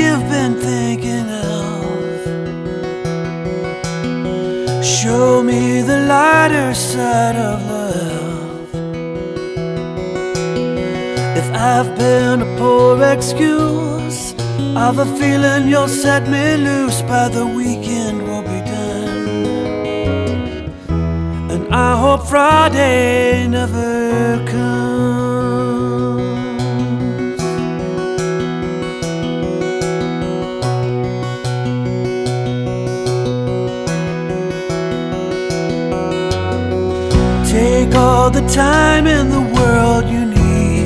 you've been thinking of. Show me the lighter side of love. If I've been a poor excuse, I've a feeling you'll set me loose. By the weekend we'll be done, and I hope Friday never comes. Take all the time in the world you need.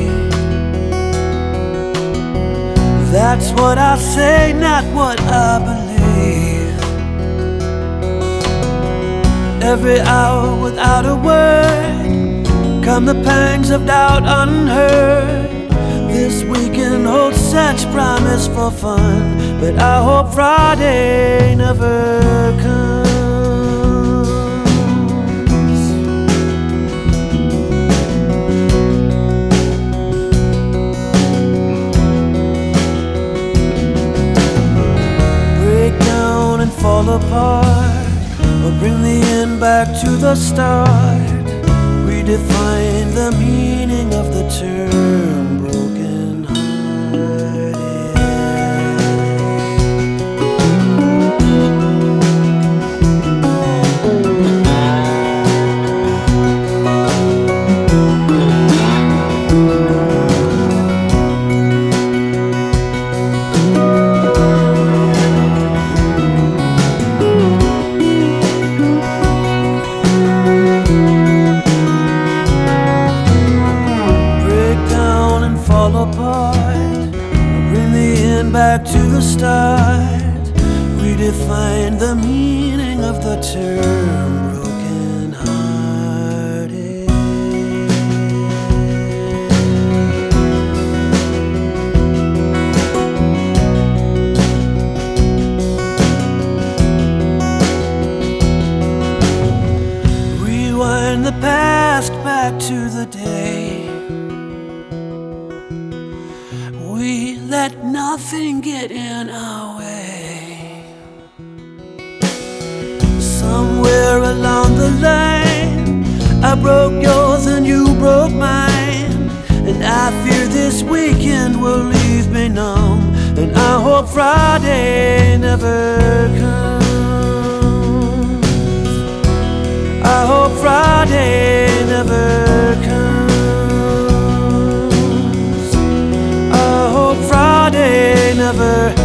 That's what I say, not what I believe. Every hour without a word, come the pangs of doubt unheard. This weekend holds such promise for fun, but I hope Friday never comes. Fall apart, or bring the end back to the start. Redefine the meaning of the term broken hearted. Bring the end back to the start. Redefine the meaning of the term broken hearted. Rewind the past back to the day we let nothing get in our way. Somewhere along the line, I broke yours and you broke mine, and I fear this weekend will leave me numb, and I hope Friday never comes. I hope Friday never comes. Friday never